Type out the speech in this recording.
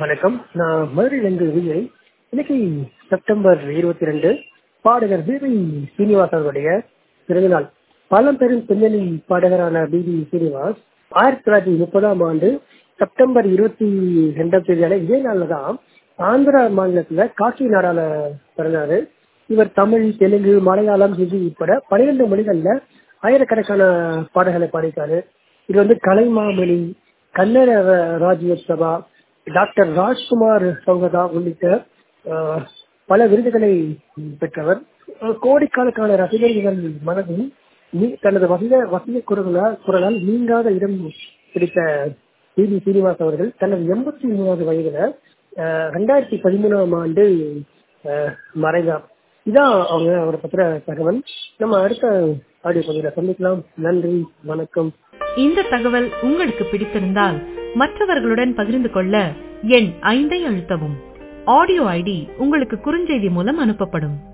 வணக்கம். நான் மதுரையிலிருந்து விஜய். இன்னைக்கு செப்டம்பர் 22 பாடகர் பிபி சீனிவாஸ் அவருடைய பிறந்தநாள். பழம்பெரும் பின்னணி பாடகரான பிபி சீனிவாஸ் 1930 செப்டம்பர் 22 இதே நாள்ல தான் ஆந்திரா மாநிலத்துல காக்கிநாடால பிறந்தாரு. இவர் தமிழ், தெலுங்கு, மலையாளம், ஹிந்தி உட்பட 12 மொழிகள்ல ஆயிரக்கணக்கான பாடல்களை பாடியிருக்காரு. இது கலைமாமணி, கன்னட ராஜ்யோத்சவா, டாக்டர் ராஜ்குமார் சௌகதா உள்ளிட்ட பல விருதுகளை பெற்றவர். கோடிக்கணக்கான ரசிகர்கள் மனதில் தனது வசிய குரலால் நீங்காத இடம் பிடித்த பிபி சீனிவாஸ் அவர்கள் தனது 83வது வயதுல 2013 மறைந்தார். இதான் அவரை பத்திர தகவல். நம்ம அடுத்த ஆடியோ பகுதியில் சந்திக்கலாம். நன்றி, வணக்கம். இந்த தகவல் உங்களுக்கு பிடித்திருந்தால் மற்றவர்களுடன் பகிர்ந்து கொள்ள எண் 5 அழுத்தவும். ஆடியோ ஐடி உங்களுக்கு குறுஞ்செய்தி மூலம் அனுப்பப்படும்.